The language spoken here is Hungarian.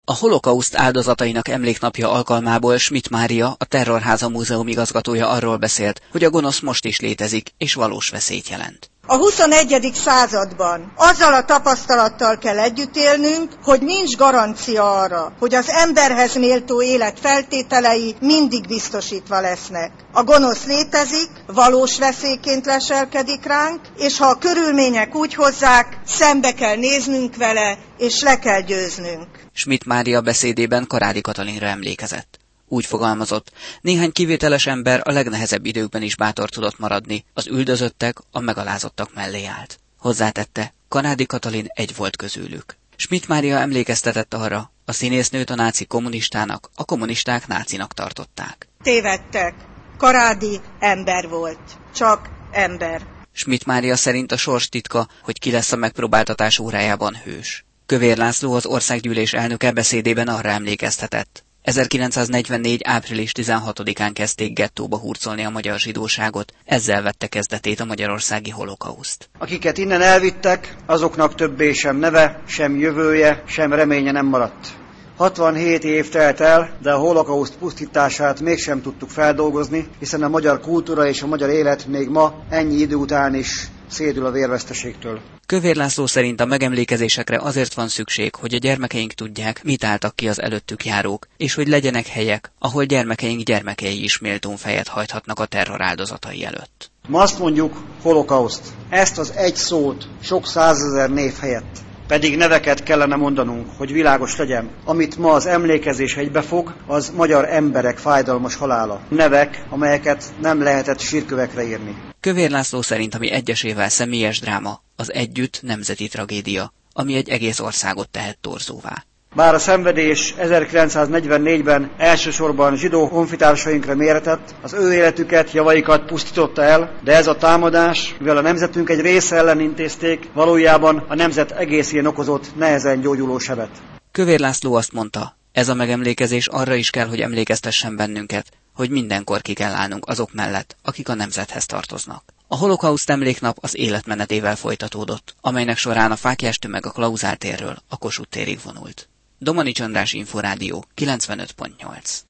A holokauszt áldozatainak emléknapja alkalmából Schmidt Mária, a Terrorháza Múzeum igazgatója arról beszélt, hogy a gonosz most is létezik, és valós veszélyt jelent. A 21. században azzal a tapasztalattal kell együtt élnünk, hogy nincs garancia arra, hogy az emberhez méltó élet feltételei mindig biztosítva lesznek. A gonosz létezik, valós veszélyként leselkedik ránk, és ha a körülmények úgy hozzák, szembe kell néznünk vele, és le kell győznünk. Schmidt Mária beszédében Karádi Katalinra emlékezett. Úgy fogalmazott, néhány kivételes ember a legnehezebb időkben is bátor tudott maradni, az üldözöttek, a megalázottak mellé állt. Hozzátette, Karádi Katalin egy volt közülük. Schmidt Mária emlékeztetett arra, a színésznőt a náci kommunistának, a kommunisták nácinak tartották. Tévedtek. Karádi ember volt. Csak ember. Schmidt Mária szerint a sors titka, hogy ki lesz a megpróbáltatás órájában hős. Kövér László, az országgyűlés elnöke beszédében arra emlékeztetett. 1944. április 16-án kezdték gettóba hurcolni a magyar zsidóságot, ezzel vette kezdetét a magyarországi holokauszt. Akiket innen elvittek, azoknak többé sem neve, sem jövője, sem reménye nem maradt. 67 év telt el, de a holokauszt pusztítását mégsem tudtuk feldolgozni, hiszen a magyar kultúra és a magyar élet még ma ennyi idő után is szédül a vérveszteségtől. Kövér László szerint a megemlékezésekre azért van szükség, hogy a gyermekeink tudják, mit álltak ki az előttük járók, és hogy legyenek helyek, ahol gyermekeink gyermekei is méltón fejet hajthatnak a terror áldozatai előtt. Ma azt mondjuk holokauszt, ezt az egy szót sok százezer név helyett. Pedig neveket kellene mondanunk, hogy világos legyen. Amit ma az emlékezés egybefog, az magyar emberek fájdalmas halála. Nevek, amelyeket nem lehetett sírkövekre írni. Kövér László szerint, ami egyesével személyes dráma, az együtt nemzeti tragédia, ami egy egész országot tehet torzóvá. Bár a szenvedés 1944-ben elsősorban zsidó honfitársainkra méretett, az ő életüket, javaikat pusztította el, de ez a támadás, mivel a nemzetünk egy része ellen intézték, valójában a nemzet egészén okozott nehezen gyógyuló sebet. Kövér László azt mondta, ez a megemlékezés arra is kell, hogy emlékeztessen bennünket, hogy mindenkor ki kell állnunk azok mellett, akik a nemzethez tartoznak. A holokauszt emléknap az életmenetével folytatódott, amelynek során a fáklyás tömeg a Klauzál térről a Kossuth térig vonult. Domanics András, Inforádió 95.8.